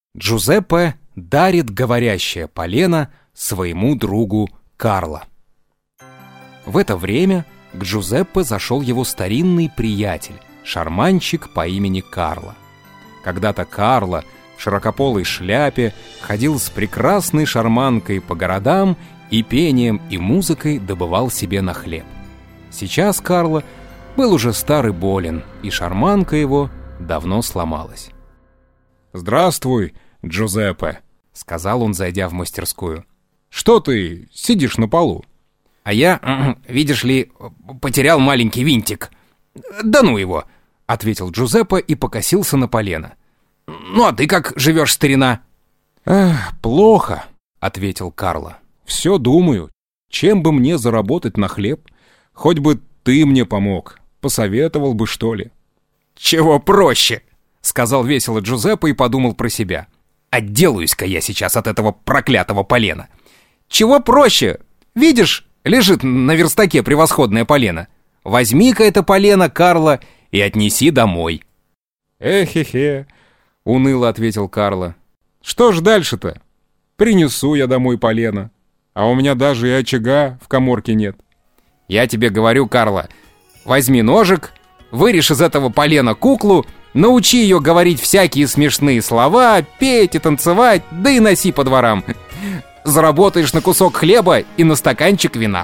Джузеппе дарит говорящее полено своему другу Карло. В это время к Джузеппе зашел его старинный приятель, шарманщик по имени Карло. Когда-то Карло в широкополой шляпе ходил с прекрасной шарманкой по городам и пением и музыкой добывал себе на хлеб. Сейчас Карло был уже стар и болен, и шарманка его давно сломалась. «Здравствуй, Джузеппе», — сказал он, зайдя в мастерскую. «Что ты сидишь на полу?» «А я, видишь ли, потерял маленький винтик. Да ну его», — ответил Джузеппе и покосился на полено. «Ну а ты как живешь, старина?» «Плохо», — ответил Карло. «Все думаю, чем бы мне заработать на хлеб? Хоть бы ты мне помог, посоветовал бы, что ли». «Чего проще», — сказал весело Джузеппе и подумал про себя. «Отделаюсь-ка я сейчас от этого проклятого полена. Чего проще? Видишь, лежит на верстаке превосходное полено. Возьми-ка это полено, Карло, и отнеси домой». «Эхе-хе», — уныло ответил Карло. «Что ж дальше-то? Принесу я домой полено, а у меня даже и очага в каморке нет». «Я тебе говорю, Карло, возьми ножик, вырежь из этого полена куклу, научи ее говорить всякие смешные слова, петь и танцевать, да и носи по дворам. Заработаешь на кусок хлеба и на стаканчик вина».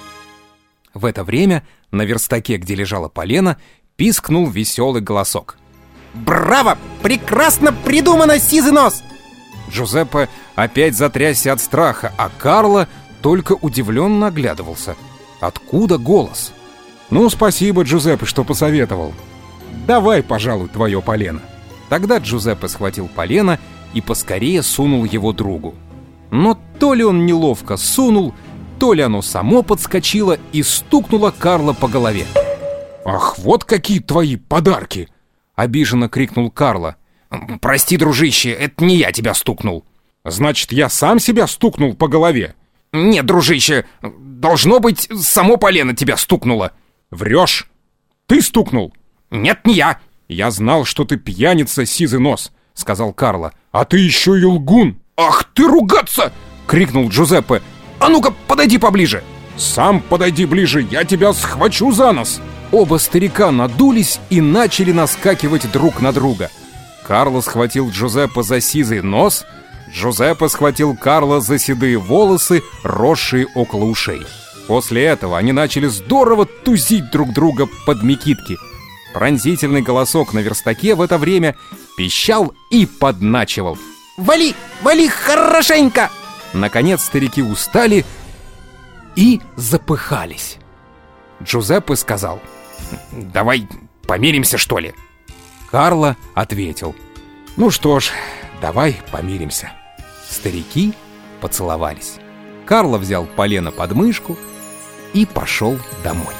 В это время на верстаке, где лежало полено, пискнул веселый голосок. «Браво! Прекрасно придумано, сизый нос!» Джузеппе опять затрясся от страха, а Карло только удивленно оглядывался. Откуда голос? «Ну, спасибо, Джузеппе, что посоветовал. Давай, пожалуй, твое полено». Тогда Джузеппе схватил полено и поскорее сунул его другу. Но то ли он неловко сунул, то ли оно само подскочило и стукнуло Карло по голове. «Ах, вот какие твои подарки!» — обиженно крикнул Карло. «Прости, дружище, это не я тебя стукнул». «Значит, я сам себя стукнул по голове?» «Нет, дружище, должно быть, само полено тебя стукнуло». «Врешь! Ты стукнул!» «Нет, не я!» «Я знал, что ты пьяница, сизый нос», — сказал Карло. «А ты еще и лгун!» «Ах ты ругаться!» — крикнул Джузеппе. «А ну-ка, подойди поближе!» «Сам подойди ближе, я тебя схвачу за нос!» Оба старика надулись и начали наскакивать друг на друга. Карло схватил Джузеппе за сизый нос, Джузеппе схватил Карло за седые волосы, росшие около ушей. После этого они начали здорово тузить друг друга под мекитки. Пронзительный голосок на верстаке в это время пищал и подначивал. «Вали, вали хорошенько!» Наконец старики устали и запыхались. Джузеппе сказал: «Давай помиримся, что ли?» Карло ответил: «Ну что ж, давай помиримся». Старики поцеловались. Карло взял полено под мышку и пошел домой.